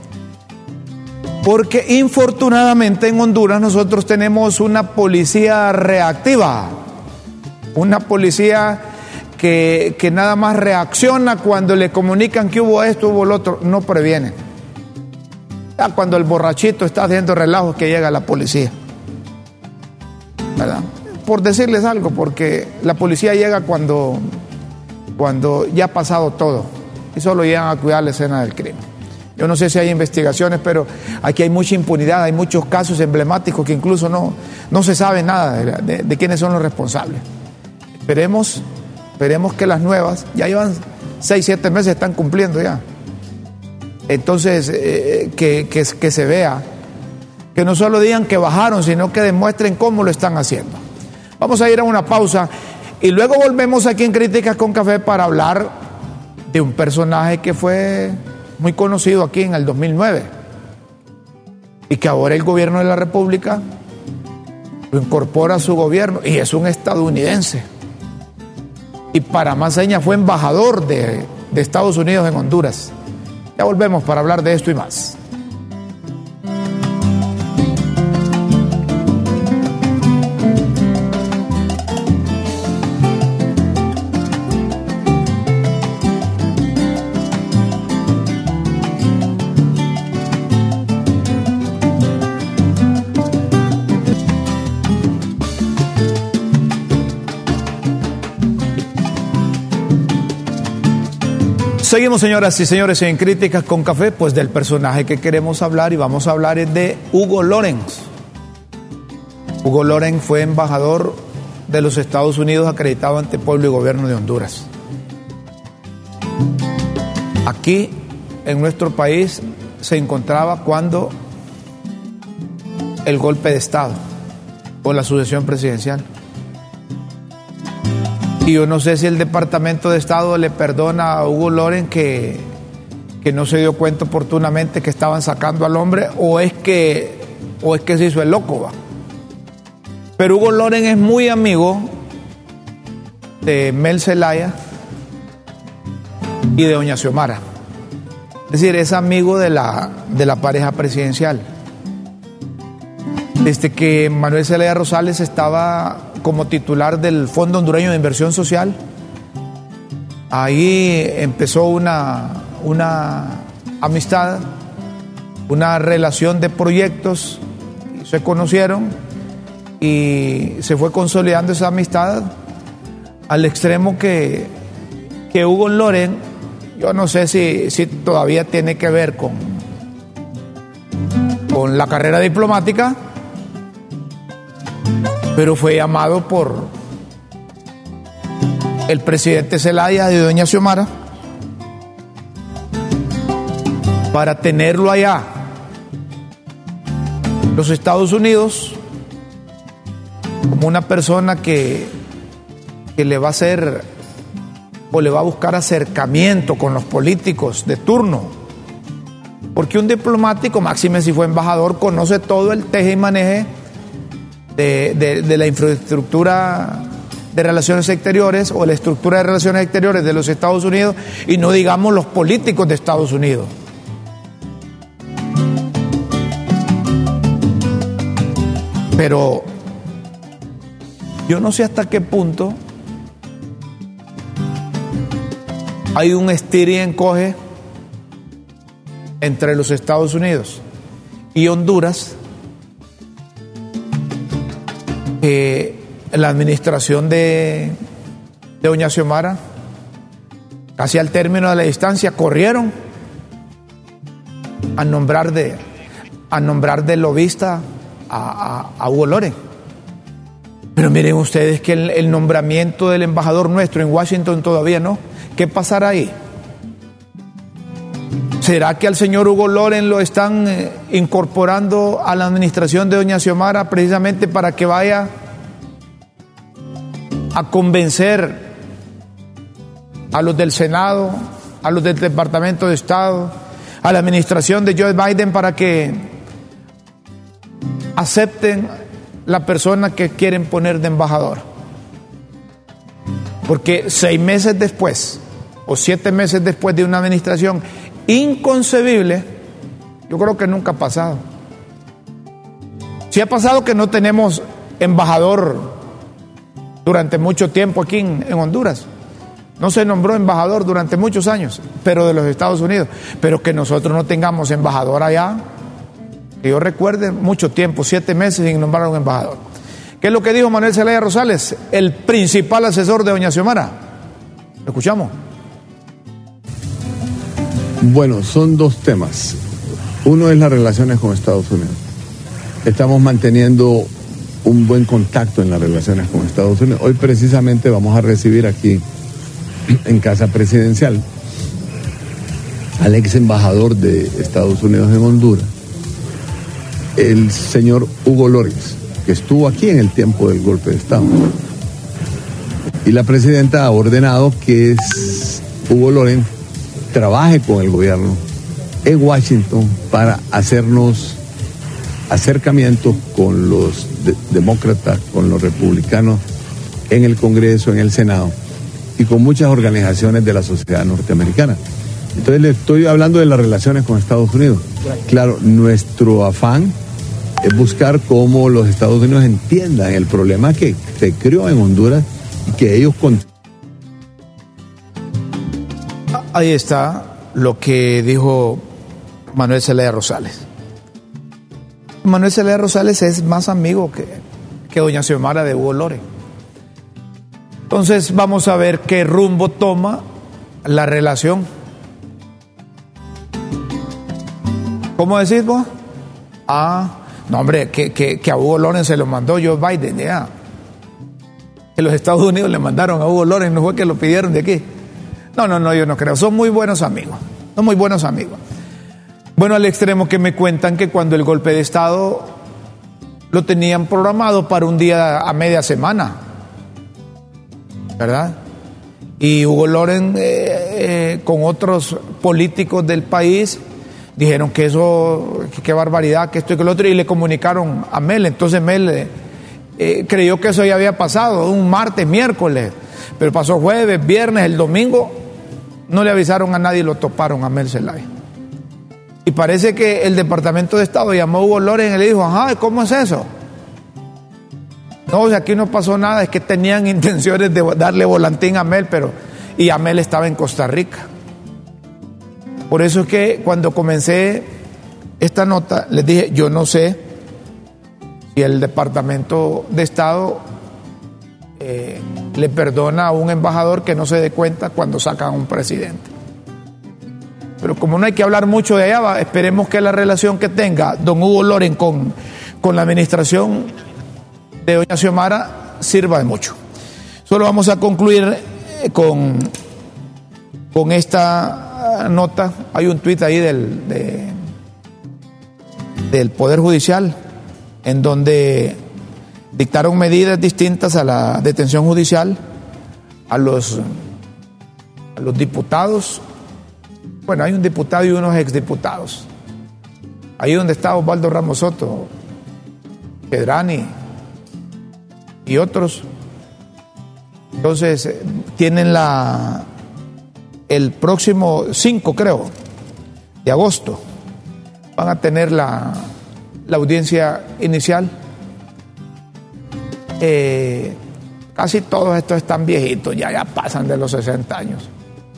Porque infortunadamente en Honduras nosotros tenemos una policía reactiva, una policía que, que nada más reacciona cuando le comunican que hubo esto, hubo lo otro, no previene. Ya cuando el borrachito está haciendo relajos que llega la policía, ¿verdad? Por decirles algo, porque la policía llega cuando, cuando ya ha pasado todo y solo llegan a cuidar la escena del crimen. Yo no sé si hay investigaciones, pero aquí hay mucha impunidad, hay muchos casos emblemáticos que incluso no, no se sabe nada de, de, de quiénes son los responsables. Esperemos, esperemos que las nuevas, ya llevan seis, siete meses, están cumpliendo ya. Entonces, eh, que, que, que se vea, que no solo digan que bajaron, sino que demuestren cómo lo están haciendo. Vamos a ir a una pausa y luego volvemos aquí en Críticas con Café para hablar de un personaje que fue muy conocido aquí en el dos mil nueve y que ahora el gobierno de la República lo incorpora a su gobierno y es un estadounidense. Y para más señas fue embajador de, de Estados Unidos en Honduras. Ya volvemos para hablar de esto y más. Seguimos, señoras y señores, en Críticas con Café, pues del personaje que queremos hablar, y vamos a hablar es de Hugo Lorenz. Hugo Lorenz fue embajador de los Estados Unidos acreditado ante pueblo y gobierno de Honduras. Aquí, en nuestro país, se encontraba cuando el golpe de Estado o la sucesión presidencial. Y yo no sé si el Departamento de Estado le perdona a Hugo Lorenz que, que no se dio cuenta oportunamente que estaban sacando al hombre, o es que, o es que se hizo el loco, va. Pero Hugo Lorenz es muy amigo de Mel Zelaya y de doña Xiomara. Es decir, es amigo de la, de la pareja presidencial. Desde que Manuel Zelaya Rosales estaba como titular del Fondo Hondureño de Inversión Social, ahí empezó una, una amistad, una relación de proyectos, se conocieron y se fue consolidando esa amistad al extremo que, que Hugo Lorenz, yo no sé si, si todavía tiene que ver con, con la carrera diplomática, pero fue llamado por el presidente Zelaya y doña Xiomara para tenerlo allá en los Estados Unidos como una persona que, que le va a hacer o le va a buscar acercamiento con los políticos de turno, porque un diplomático, máxime si fue embajador, conoce todo el teje y maneje De, de, de la infraestructura de relaciones exteriores o la estructura de relaciones exteriores de los Estados Unidos, y no digamos los políticos de Estados Unidos. Pero yo no sé hasta qué punto hay un estira y encoge entre los Estados Unidos y Honduras, que la administración de, de doña Xiomara, casi al término de la distancia, corrieron a nombrar de, a nombrar de lobista a, a, a Hugo Lorenz. Pero miren ustedes que el, el nombramiento del embajador nuestro en Washington todavía no. ¿Qué pasará ahí? ¿Será que al señor Hugo Lorenz lo están eh, incorporando a la administración de doña Xiomara precisamente para que vaya a convencer a los del Senado, a los del Departamento de Estado, a la administración de Joe Biden para que acepten la persona que quieren poner de embajador? Porque seis meses después o siete meses después de una administración inconcebible, yo creo que nunca ha pasado. Sí ha pasado que no tenemos embajador durante mucho tiempo aquí en, en Honduras. No se nombró embajador durante muchos años, pero de los Estados Unidos. Pero que nosotros no tengamos embajador allá, que yo recuerde, mucho tiempo, siete meses sin nombrar a un embajador. ¿Qué es lo que dijo Manuel Zelaya Rosales, el principal asesor de doña Xiomara? ¿Lo escuchamos? Bueno, son dos temas. Uno es las relaciones con Estados Unidos. Estamos manteniendo un buen contacto en las relaciones con Estados Unidos. Hoy precisamente vamos a recibir aquí en Casa Presidencial al ex embajador de Estados Unidos en Honduras, el señor Hugo Lorenz, que estuvo aquí en el tiempo del golpe de Estado. Y la presidenta ha ordenado que Hugo Lorenz trabaje con el gobierno en Washington para hacernos acercamientos con los de- demócratas, con los republicanos en el Congreso, en el Senado y con muchas organizaciones de la sociedad norteamericana. Entonces le estoy hablando de las relaciones con Estados Unidos. Claro, nuestro afán es buscar cómo los Estados Unidos entiendan el problema que se creó en Honduras y que ellos... Con... Ahí está lo que dijo Manuel Zelaya Rosales. Manuel Zelaya Rosales es más amigo que, que doña Xiomara de Hugo Lorenz. Entonces vamos a ver qué rumbo toma la relación. ¿Cómo decís vos? Ah, no hombre, que, que, que a Hugo Lorenz se lo mandó Joe Biden, ya. Que los Estados Unidos le mandaron a Hugo Lorenz, no fue que lo pidieron de aquí. No, no, no, yo no creo. Son muy buenos amigos. Son muy buenos amigos. Bueno, al extremo que me cuentan que cuando el golpe de Estado lo tenían programado para un día a media semana, ¿verdad? Y Hugo Lorenz eh, eh, con otros políticos del país dijeron que eso, que qué barbaridad, que esto y que lo otro, y le comunicaron a Mel. Entonces Mel eh, eh, creyó que eso ya había pasado, un martes, miércoles, pero pasó jueves, viernes, el domingo, no le avisaron a nadie y lo toparon a Mel Zelaya. Y parece que el Departamento de Estado llamó a Hugo Lorenz y le dijo, ajá, ¿cómo es eso? No, o sea, aquí no pasó nada, es que tenían intenciones de darle volantín a Mel, pero y Amel estaba en Costa Rica. Por eso es que cuando comencé esta nota, les dije, yo no sé si el Departamento de Estado eh, le perdona a un embajador que no se dé cuenta cuando sacan a un presidente. Pero como no hay que hablar mucho de allá, va, esperemos que la relación que tenga don Hugo Lorenz con, con la administración de doña Xiomara sirva de mucho. Solo vamos a concluir con, con esta nota. Hay un tuit ahí del, de, del Poder Judicial en donde dictaron medidas distintas a la detención judicial a los, a los diputados. Bueno, hay un diputado y unos exdiputados. Ahí donde está Osvaldo Ramos Soto, Pedrani y otros. Entonces, tienen la el próximo cinco, creo, de agosto, van a tener la, la audiencia inicial. Eh, casi todos estos están viejitos, ya, ya pasan de los sesenta años.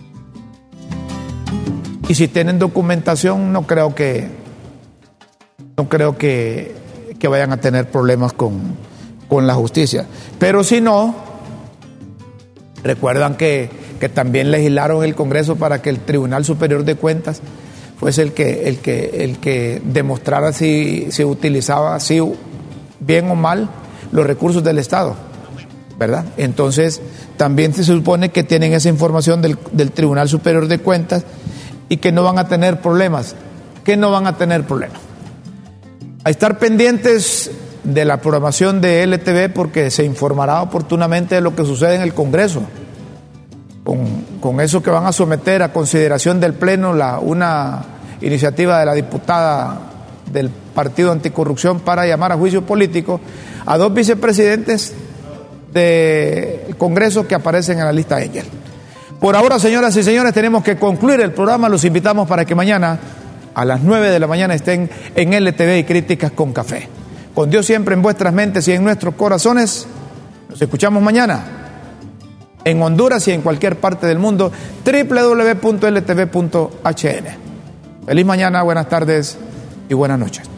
Y si tienen documentación, no creo que no creo que, que vayan a tener problemas con, con la justicia. Pero si no, recuerdan que, que también legislaron el Congreso para que el Tribunal Superior de Cuentas fuese el que, el que, el que demostrara si, si utilizaba si bien o mal los recursos del Estado, ¿verdad? Entonces, también se supone que tienen esa información del, del Tribunal Superior de Cuentas y que no van a tener problemas, que no van a tener problemas. A estar pendientes de la programación de L T V porque se informará oportunamente de lo que sucede en el Congreso, con, con eso que van a someter a consideración del Pleno la, una iniciativa de la diputada del Partido Anticorrupción para llamar a juicio político a dos vicepresidentes del Congreso que aparecen en la lista Engel. Por ahora, señoras y señores, tenemos que concluir el programa. Los invitamos para que mañana a las nueve de la mañana estén en L T V y Críticas con Café. Con Dios siempre en vuestras mentes y en nuestros corazones. Nos escuchamos mañana en Honduras y en cualquier parte del mundo. doble u doble u doble u punto l t v punto h n. Feliz mañana, buenas tardes y buenas noches.